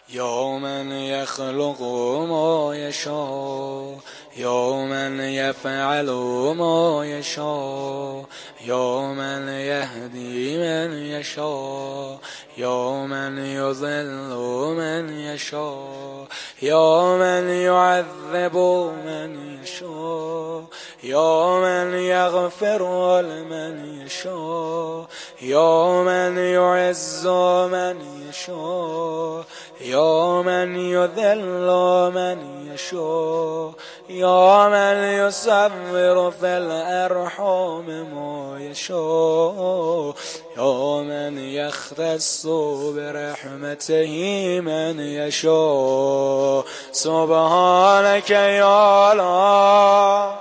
یا من یخلق ما یشاء یا من یفعل ما یشاء یا من یهدی من یشاء یا من یضل من یشاء یا من یعذب من یشاء یا من یغفر لمن یشاء یا من یعز من یشاء یا من یذل من یشاء یا من یصور فی الارحام ما یشاء یا من یختص برحمته من یشاء سبحانک یا الله.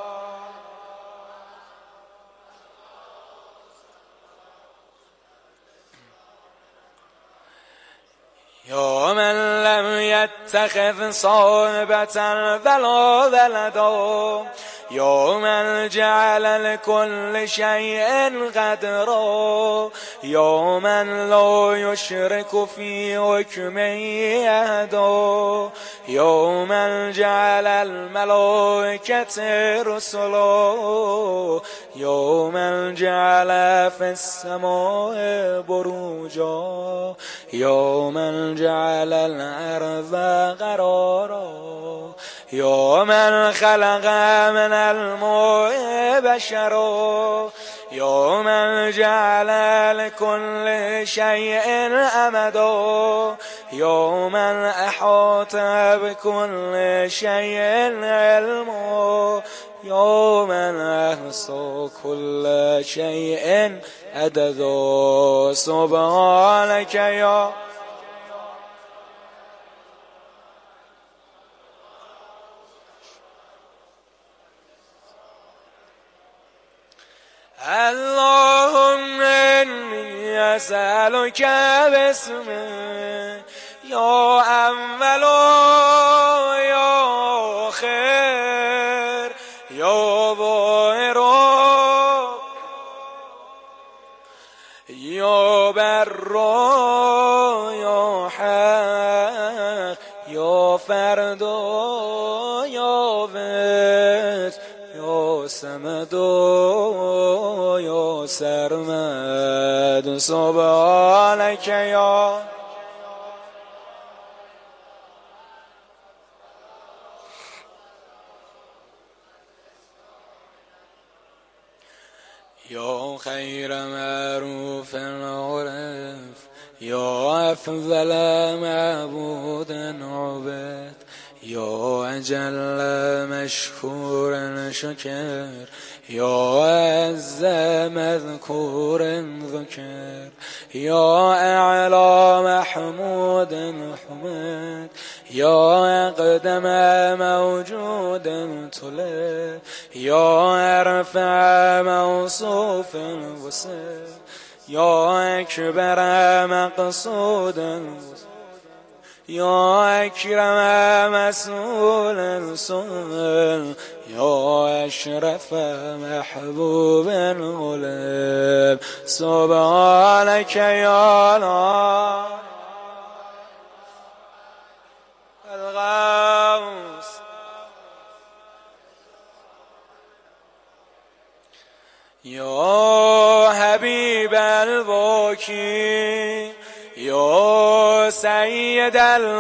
یا من لم یتخذ صاحبة ولا ولدا یا من جعل لكل شیء قدرا یا من لا یشرک فی حکمه احدا یا من جعل الملائکة رسلا یا من جعل فی السماء بروجا یا من جعل الارض قرارا یا من خلق من الماء بشرا یا من جعل لكل شیء امدا یا من احاط بكل شیء علما یا من احصى كل شیء عددا سبحانك یا اللهم انی اسألک باسمک یا اول یا آخر یا ظاهر یا بر یا حق یا فرد یا وتر یا صمد یا سرمد سبحانک یا یا خیر معروف عرف یا افضل معبود عبد یا اجل مشکور شکر یا عز مذکور ذکر یا اعلی محمود حمد یا اقدم موجود طلب یا ارفع موصوف وصف یا اکبر مقصود یا اکرم مسئول سئل یا اشرف محبوب غلب سبحانک یا الله. الغوث یا حبیب الواکی یا سید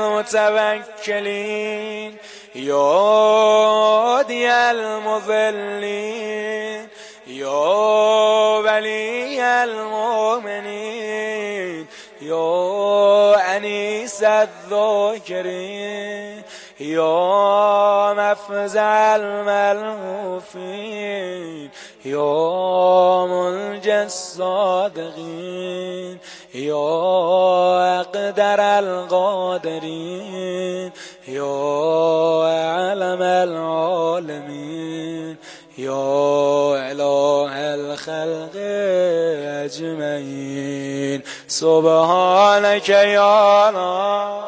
المتوکلین یا هادی المضلین یا ولی المؤمنین یا انیس الذاکرین یا مفزع الملهوفین یا منجی الصادقین یا اقدر القادرین یا علم العالمین یا اله الخلق اجمعین سبحانک یا الله.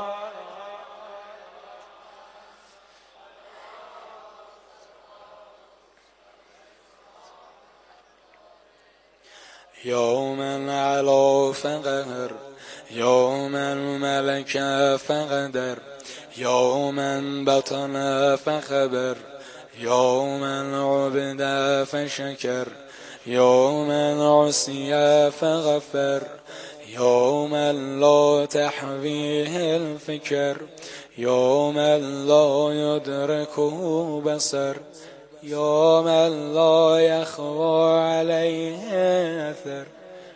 یا من علی فقر يوم الملك فقدر يوم بطن فخبر يوم العبد فشكر يوم عصي فغفر يوم لا تحويه الفكر يوم لا يدركه بصر يوم لا يخوى عليه أثر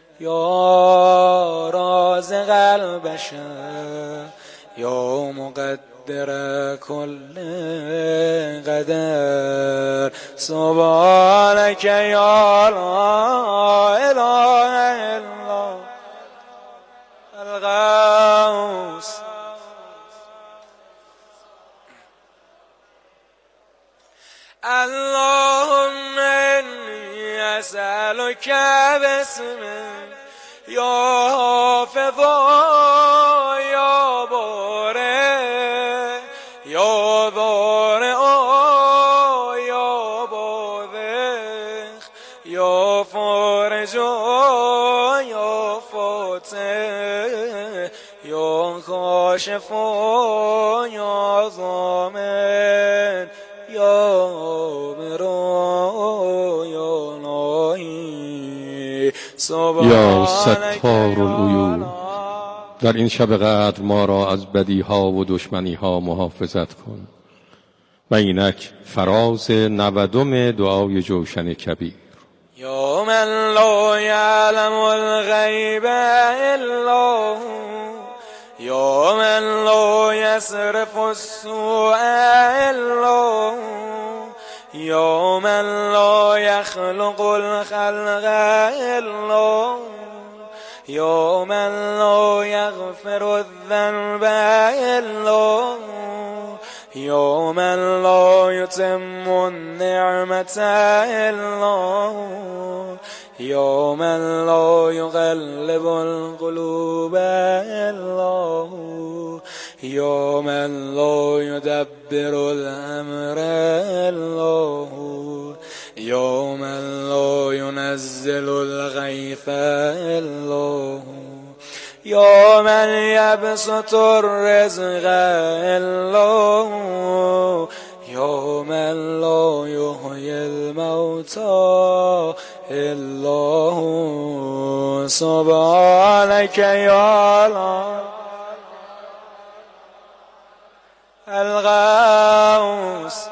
يا رازق البشر يا مقدر كل قدر سبحانك يا لا إله إلا الغوث اللهم إني أسألك باسمك يا حافظ يا بارئ يا ضارع يا باذخ يا فارج يا فاتح يا کاشف یا ضامن یا مرا یا ناهی یا ستار العیوب، در این شب قدر ما را از بدیها و دشمنیها محافظت کن. و اینک فراز 90 دعای جوشن کبیر. یا من لا یعلم الغیب الا هو یا من لا یصرف السوء الا هو یا من لا یخلق الخلق الا هو یا من لا یغفر الذنب الا هو یا من لا یتم النعمة الا هو یا من لا یقلب القلوب الا هو یا من لا یدبر الامر الا هو یا من لا ینزل الغیث الا هو یا من یبسط الرزق الا هو یا من لا یحیی الموتى الا هو سبحانك یا الغوث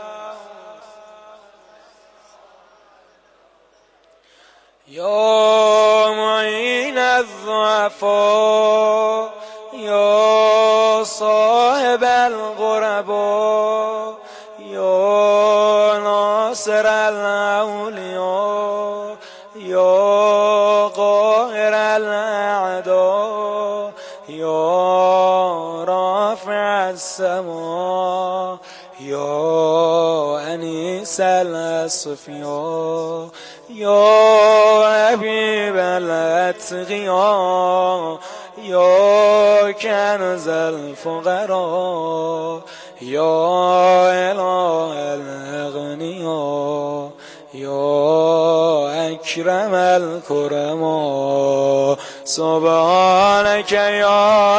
یا معین الضعفاء یا صاحب الغرباء یا ناصر الاولیاء یا قاهر الاعداء یا رافع السماء یا انیس الاصفیاء یا حبیب الاتقیاء یا کنز الفقراء یا اله الاغنیاء یا اکرم الکرما سبحانك یا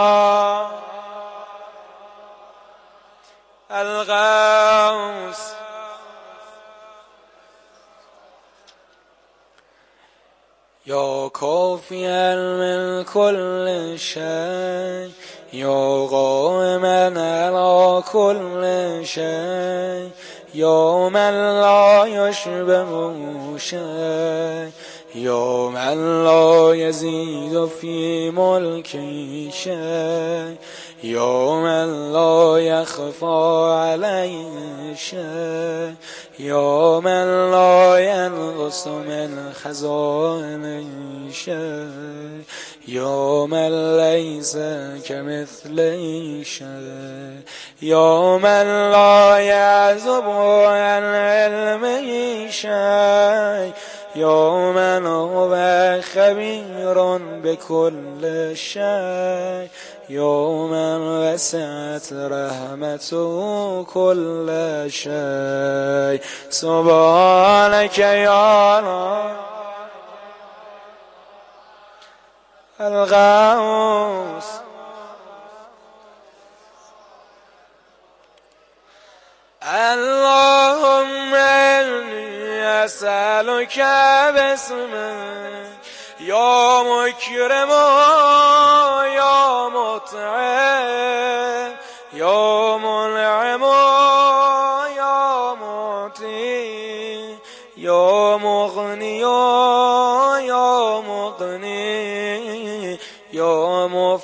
الغوث یا کافیا من کل شیء یا قائما علی کل شیء یا من لا یشبه شیء یا من لا یزید فی ملکی شیء یا من لا یخفی علیه شیء یا من لا ینقص من خزائن شیء یا من لیس کمثله شیء یا من لا یعزب عن علمه شیء یا من هو خبیر بكل شیء یا من وسعت رحمته كل شیء سبحانك یا الغوث اللهم إني أسألك باسمك يا مكرم يا مطعم يا منعم يا معطي يا مغني يا مغني يا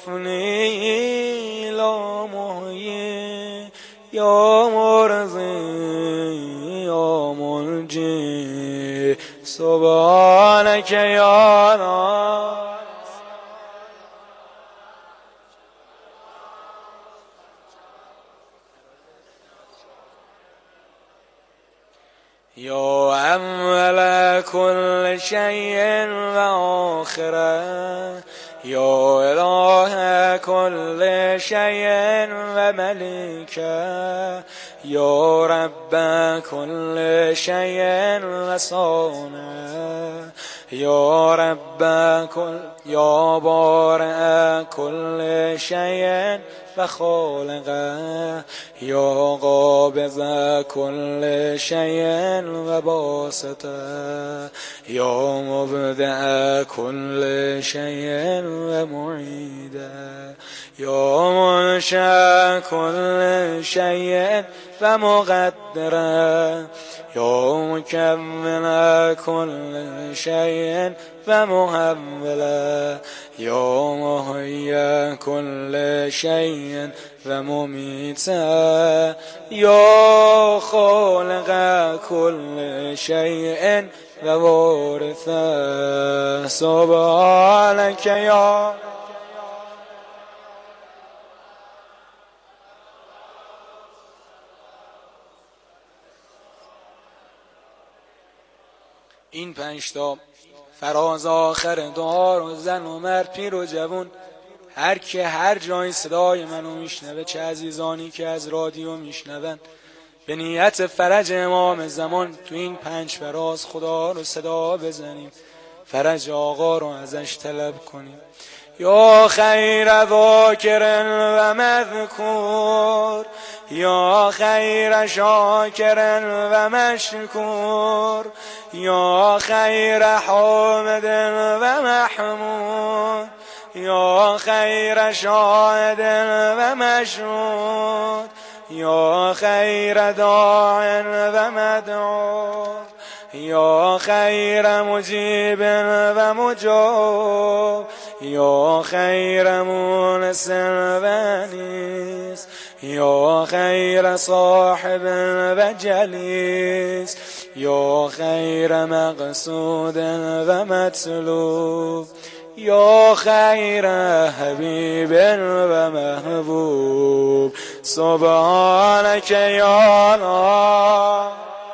مفني لا محيي يا مرضي يا منجي سبحانك يا ناصر يا أول كل شيء وآخره يا إله كل شيء ومليكه يا رب كل شيء وصانعه يا رب يا بارئ كل شيء وخالقه يا قابض كل شيء وباسطه يا مبدع كل شيء ومعيده يا منشأ كل شيء ومقدره يا مكمل كل شيء ومهوله يا محيي كل شيء ومميته يا خالق كل شيء ووارثه سبحانك يا این 5 تا فراز آخر دعا رو زن و مرد پیر و جوون هر که هر جای صدای منو میشنوه چه عزیزانی که از رادیو میشنون به نیت فرج امام زمان تو این 5 فراز خدا رو صدا بزنیم فرج آقا رو ازش طلب کنیم یا خیر ذاکر و مذکور یا خیر شاکر و مشکور یا خیر حامد و محمود یا خیر شاهد و مشهود یا خیر داع و مدعو یا خیر مجیب و مجاب یا خیر مونس و انیس یا خیر صاحب و جلیس یا خیر مقصود و مطلوب یا خیر حبیب و محبوب سبحانك یا الله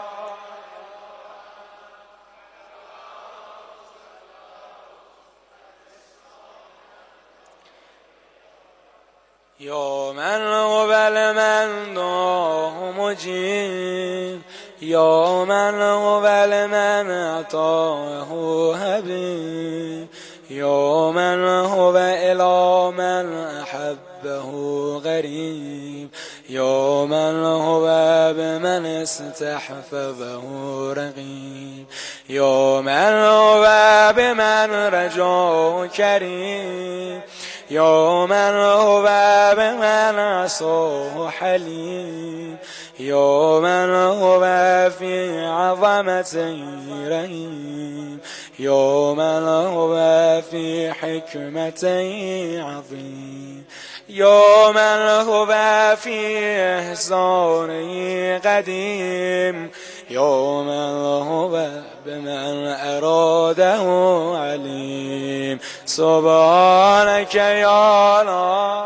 یا من هو لمن دعاه مجیب یا من هو لمن اعطاه حبیب یا من هو الی من احبه غریب یا من هو بمن استحفظه رقیب یا من هو بمن رجاه کریم یا من هو بمن عصاه حلیم یا من هو فی عظمته رحیم یا من هو فی حکمته عظیم یا من هو فی احسانه قدیم یا من هو بمن اراده علیم سبحانك یا الله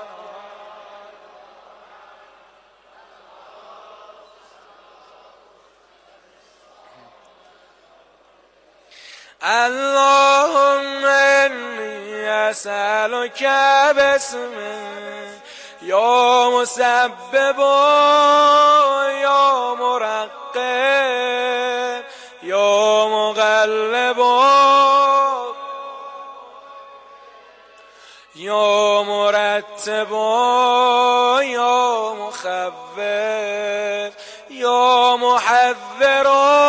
اللهم إني أسألك باسمك يا مسبب يا مرقب يا مغلب یا مرتب یا مخوف یا محذر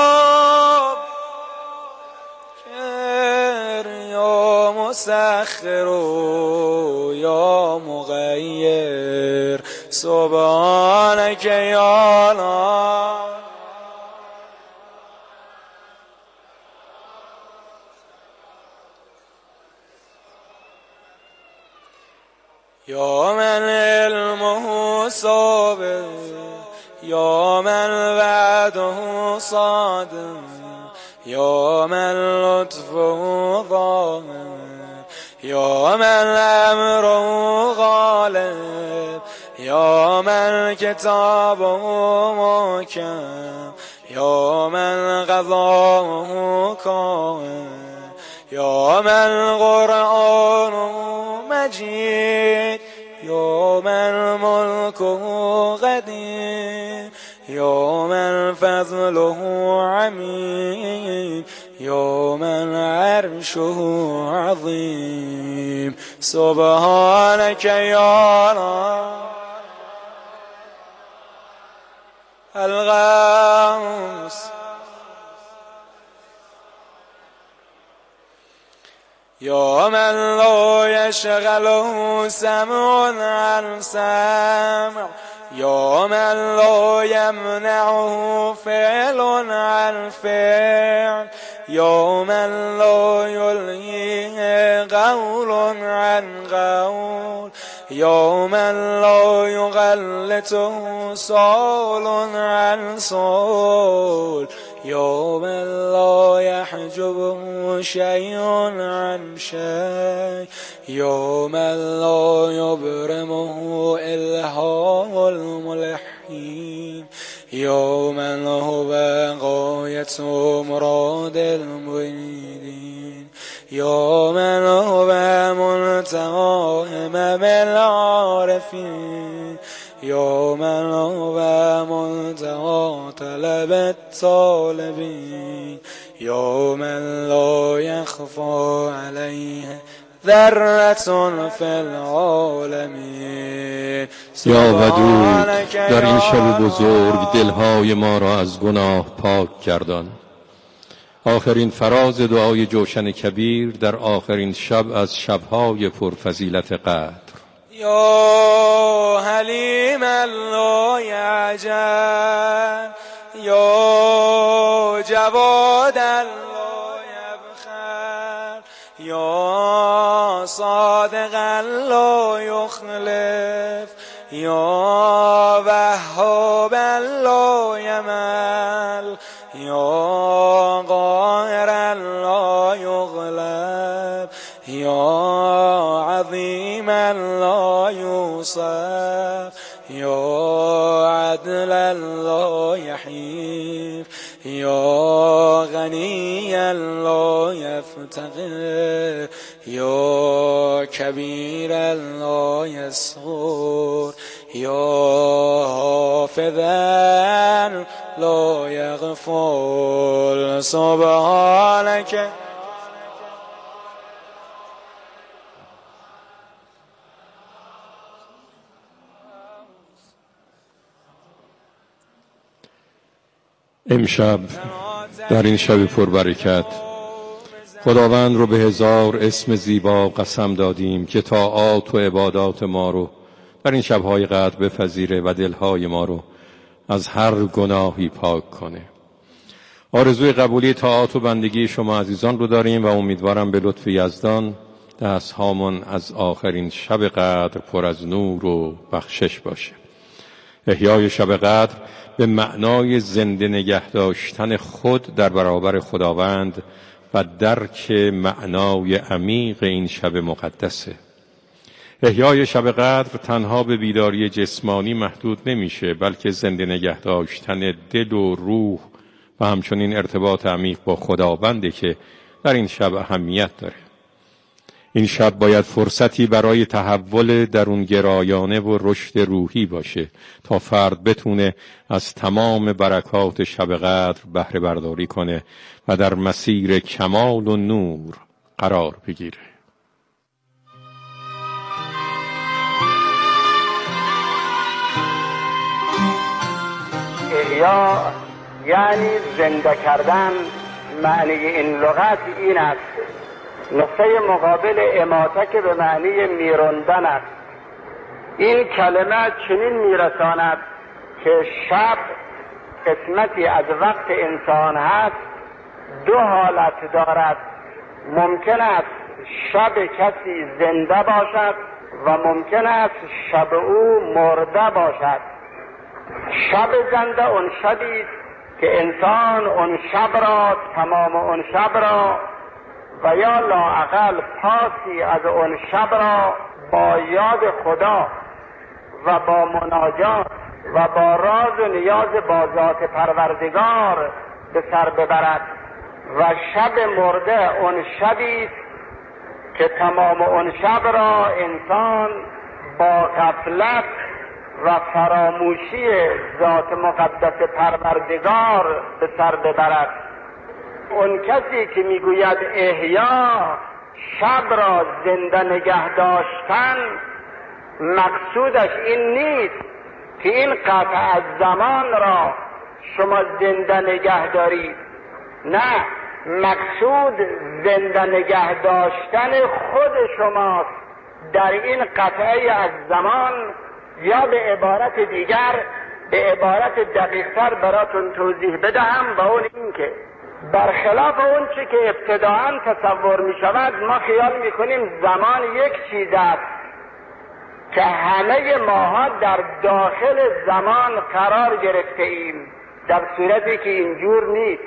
یا مسخر یا مغیر سبحانك یا الله. یا من علمه ثابت یا من وعده صادق یا من لطفه ظاهر یا من امره غالب یا من کتابه محکم یا من قضاءه کامل یا من قرآنه مجید یا من ملکه قدیم یا من فضله عمیم یا من عرشه عظیم سبحانك یا الله. الغوث یا من لا یشغله سمع عن سمع یا من لا یمنعه فعل عن فعل یا من لا یلهیه قول عن قول یا من لا یغلطه سؤال عن سؤال یا من لا يحجبه شيء عن شيء یا من لا يبرمه إلهام الملحين یا من هو غاية مراد المريدين یا من هو منتهى همم العارفين یا من هو منتهى طلب الطالبين یا من لا يخفى عليه ذرة في العالمين. یا ودود در این شب بزرگ دلهای ما را از گناه پاک گردان. آخرین فراز دعای جوشن کبیر در آخرین شب از شبهای پرفضیلت قدر. یا حلیم لا یعجل یا جواد لا یبخل یا صادق لا یخلف یا وهاب لا یمل یا قاهر لا یغلب یا عظیم لا یوصف یا عدل لا یحیف یا غنی لا یفتقر یا کبیر لا یصغر یا حافظا لا یغفل سبحانك. امشب در این شب پربرکت خداوند رو به 1000 اسم زیبا قسم دادیم که طاعات و عبادات ما رو در این شب‌های قدر بپذیره و دلهای ما رو از هر گناهی پاک کنه. آرزوی قبولی طاعات و بندگی شما عزیزان رو داریم و امیدوارم به لطف یزدان دستهامون از آخرین شب قدر پر از نور و بخشش باشه. احیای شب قدر به معنای زنده نگه داشتن خود در برابر خداوند و درک معنای عمیق این شب مقدسه. احیای شب قدر تنها به بیداری جسمانی محدود نمیشه، بلکه زنده نگه داشتن دل و روح و همچنین ارتباط عمیق با خداونده که در این شب اهمیت داره. این شب باید فرصتی برای تحول درونگرایانه و رشد روحی باشه تا فرد بتونه از تمام برکات شب قدر بهره برداری کنه و در مسیر کمال و نور قرار بگیره. احیا یعنی زنده کردن. معنی این لغت این است. نقطه مقابل اماته که به معنی میراندن است. این کلمه چنین میرساند که شب قسمتی از وقت انسان هست، دو حالت دارد. ممکن است شب کسی زنده باشد و ممکن است شب او مرده باشد. شب زنده اون شبی است که انسان اون شب را، تمام اون شب را و یا لااقل پاسی از اون شب را با یاد خدا و با مناجات و با راز و نیاز با ذات پروردگار به سر ببرد. و شب مرده اون شبی است که تمام اون شب را انسان با غفلت و فراموشی ذات مقدس پروردگار به سر ببرد. اون کسی که میگوید احیا، شب را زنده نگه داشتن، مقصودش این نیست که این قطع از زمان را شما زنده نگه دارید. نه، مقصود زنده نگه داشتن خود شماست در این قطعه از زمان، یا به عبارت دیگر، به عبارت دقیق‌تر براتون توضیح بدهم، با اون این که برخلاف اون چی که ابتداعاً تصور می شود، ما خیال می کنیم زمان یک چیز است که همه ماها در داخل زمان قرار گرفته ایم، در صورتی که اینجور نیست.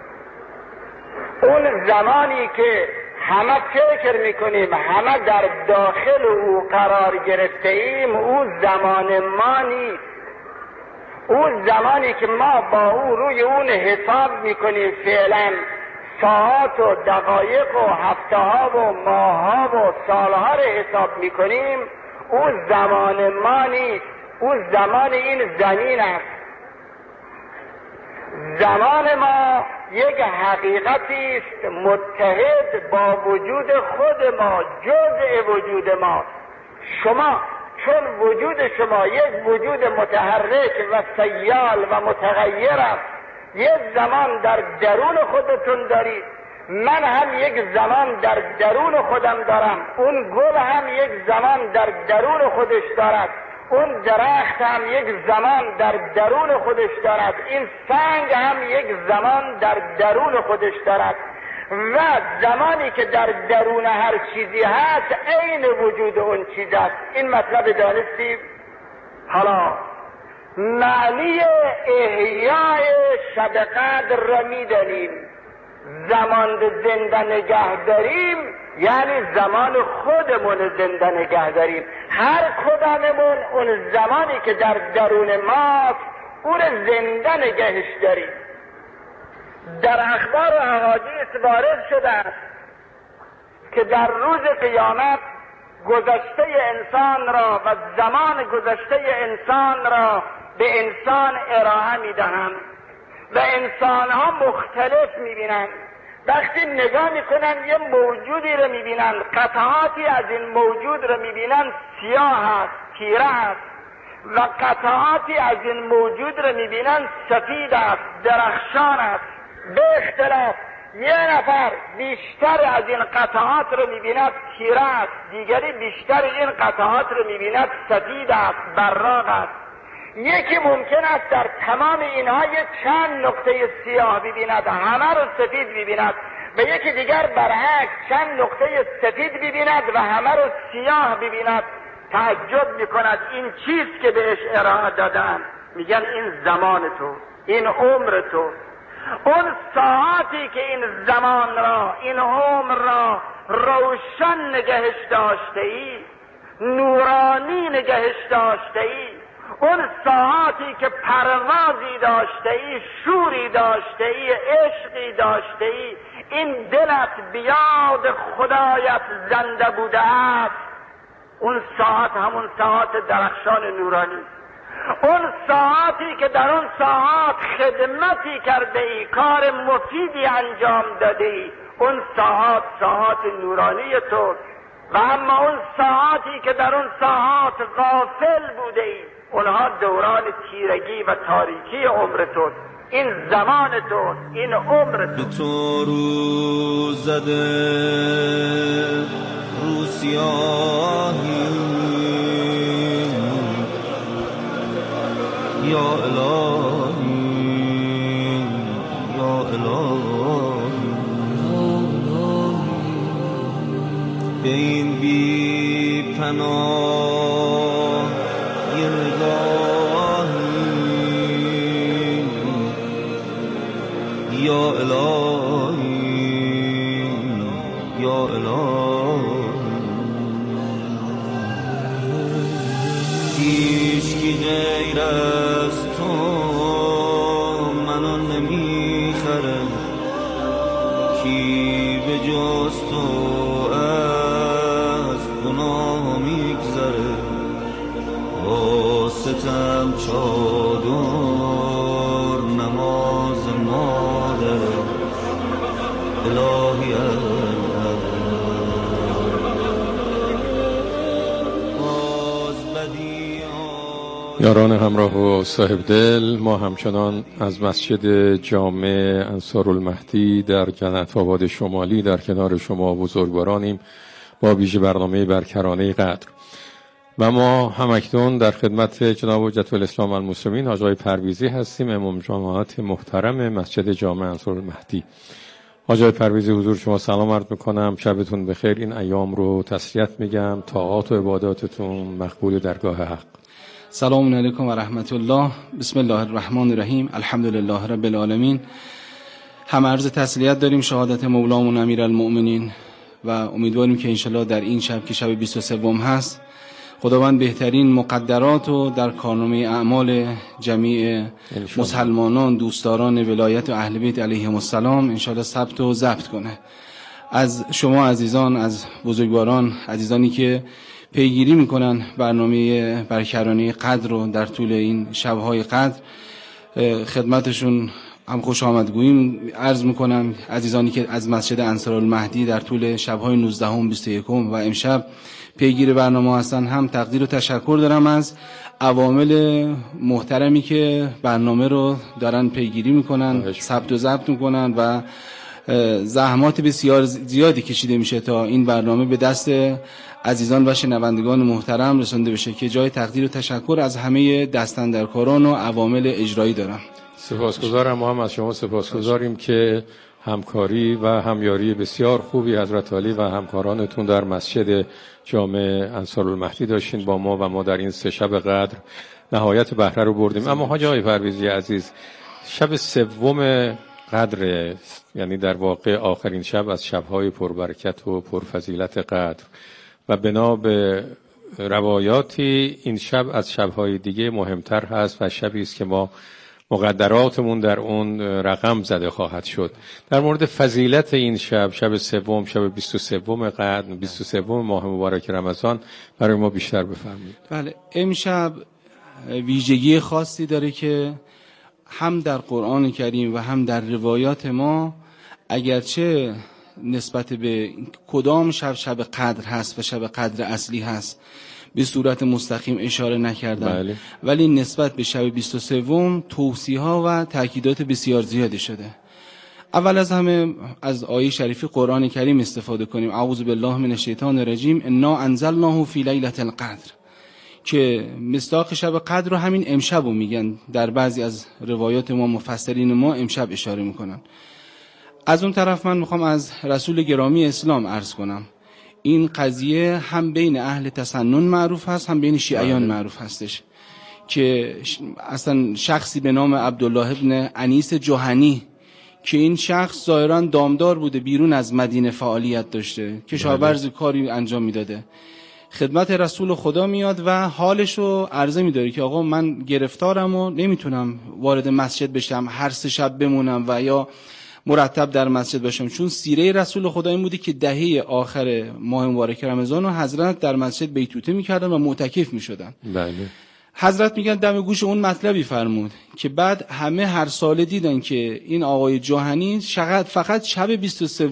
اون زمانی که همه فکر میکنیم همه در داخل او قرار گرفته ایم، او زمان ما نیست. او زمانی که ما با او روی اون حساب میکنیم فعلا، ساعات و دقایق و هفته ها و ماه ها و سال ها رو حساب میکنیم، او زمان ما نیست. او زمان این زمین است. زمان ما یک حقیقتی است متحد با وجود خود ما، جزء وجود ما. شما چون وجود شما یک وجود متحرک و سیال و متغیر است، یک زمان در درون خودتون دارید، من هم یک زمان در درون خودم دارم، اون گل هم یک زمان در درون خودش دارد، اون درخت هم یک زمان در درون خودش دارد، این سنگ هم یک زمان در درون خودش دارد. و زمانی که در درون هر چیزی هست عین وجود اون چیز است. این مطلب دانستیم؟ حالا معنی احیای شب قدر را می‌دانیم. زمان زنده نگه داریم یعنی زمان خودمون زنده نگه داریم. هر کداممون اون زمانی که در درون ماست اون زنده نگهش داریم. در اخبار و احادیث وارد شده است که در روز قیامت گذشته انسان را و زمان گذشته انسان را به انسان ارائه می‌دهند و انسان‌ها مختلف می‌بینند. وقتی نگاه می‌کنند یه موجودی رو می‌بینند، قطعاتی از این موجود رو می‌بینند سیاه است، تیره است، و قطعاتی از این موجود رو می‌بینند سفید است، درخشان است. به اختلاف یه نفر بیشتر از این قطعات رو می‌بیند تیره است، دیگری بیشتر این قطعات رو می‌بیند سفید است، براق است. یکی ممکن است در تمام اینها یک چند نقطه سیاه ببیند، همه رو سفید ببیند، و یکی دیگر برعکس چند نقطه سفید ببیند و همه رو سیاه ببیند. تعجب میکند این چیز که بهش ارائه دادن. میگن این زمان تو، این عمر تو. اون ساعتی که این زمان را، این عمر را روشن نگهش داشته ای، نورانی نگهش داشته ای، اون ساعتی که پروازی داشته ای، شوری داشته ای، عشقی داشته ای، این دلت بیاد خدایت زنده بوده است، اون ساعت همون ساعت درخشان نورانی. اون ساعتی که در اون ساعت خدمتی کرده ای، کار مفیدی انجام داده ای، اون ساعت نورانی تو. و اما اون ساعتی که در اون ساعت غافل بوده ای، اونها دوران تیرگی و تاریکی عمرتون، این زمانتون، این عمرتون. به تو روز زده رو سیاهی یا الهی یا الهی به این بی پناه یه نگاهی یا الهی یا الهی هیچکی غیر از تو منو نمیخره، کی به جز تو از گناه میگذره، با ستم چادر نماز مادر الهی یاران همراه و صاحب دل، ما همچنان از مسجد جامع انصارالمهدی در جنت آباد شمالی در کنار شما بزرگوارانیم با ویژه برنامه برکرانه قدر و ما همکنون در خدمت جناب حجت الاسلام المسلمین حاج آقای پرویزی هستیم، امام جماعت محترم مسجد جامع انصارالمهدی. حاج آقای پرویزی حضور شما سلام عرض میکنم، شبتون بخیر. این ایام رو تسلیت میگم، طاعات و عباداتتون مقبول درگاه حق. سلام علیکم و رحمت الله. بسم الله الرحمن الرحیم. الحمدلله رب العالمین. هم عرض تسلیت داریم شهادت مولامون امیرالمؤمنین و امیدواریم که انشالله در این شب که شب 23 هست خداوند بهترین مقدرات و در کارنامه اعمال جمیع مسلمانان دوستداران ولایت و اهل بیت علیهم السلام انشالله ثبت و ضبط کنه. از شما عزیزان، از بزرگواران، عزیزانی که پیگیری میکنن برنامه برکرانه قدر رو در طول این شبهای قدر، خدمتشون هم خوش آمدگویی عرض میکنم. عزیزانی که از مسجد انصارالمهدی در طول شبهای 19 و 21 و امشب پیگیر برنامه هستن، هم تقدیر و تشکر دارم از عوامل محترمی که برنامه رو دارن پیگیری میکنن، ثبت و ضبط میکنن و زحمات بسیار زیادی کشیده میشه تا این برنامه به دست عزیزان و شنوندگان محترم رسونده بشه که جای تقدیر و تشکر از همه دستاندرکاران و عوامل اجرایی دارم. سپاسگزارم. ما هم از شما سپاسگزاریم که همکاری و همیاری بسیار خوبی حضرت علی و همکارانتون در مسجد جامع انصارالمهدی داشتین با ما و ما در این 3 شب قدر نهایت بهره رو بردیم. اما حاج آقای پرویزی عزیز، شب 3 قدر، یعنی در واقع آخرین شب از شب‌های پربرکت و پرفضیلت قدر و بنا به روایاتی این شب از شب‌های دیگه مهمتر هست و شبی است که ما مقدراتمون در اون رقم زده خواهد شد. در مورد فضیلت این شب، شب 3، شب 23 قدر، 23 ماه مبارک رمضان برای ما بیشتر بفرمایید. بله، امشب ویژگی خاصی داره که هم در قرآن کریم و هم در روایات ما اگرچه نسبت به کدام شب قدر هست و شب قدر اصلی هست به صورت مستقیم اشاره نکردن، بله. ولی نسبت به شب 23 توصیه ها و تاکیدات بسیار زیادی شده. اول از همه از آیه شریفی قرآن کریم استفاده کنیم. اعوذ بالله من الشیطان الرجیم. انا انزلناه فی لیلة القدر، که مصداق شب قدر رو همین امشب رو میگن. در بعضی از روایات ما مفسرین ما امشب اشاره میکنن. از اون طرف من میخوام از رسول گرامی اسلام عرض کنم این قضیه هم بین اهل تسنن معروف هست، هم بین شیعیان معروف هستش که اصلا شخصی به نام عبدالله ابن انیس جهنی که این شخص ظاهرا دامدار بوده، بیرون از مدینه فعالیت داشته، کشاورزی کاری انجام میداده، خدمت رسول خدا میاد و حالشو عرضه میداره که آقا من گرفتارم و نمیتونم وارد مسجد بشم، هر 3 شب بمونم و یا مرتب در مسجد باشم، چون سیره رسول خدا این بوده که دهه آخر ماه مبارک رمضان و حضرت در مسجد بیتوته میکردن و معتکف میشدن. بله. حضرت میگن دم گوش اون مطلبی فرمود که بعد همه هر ساله دیدن که این آقای جهنی فقط شب 23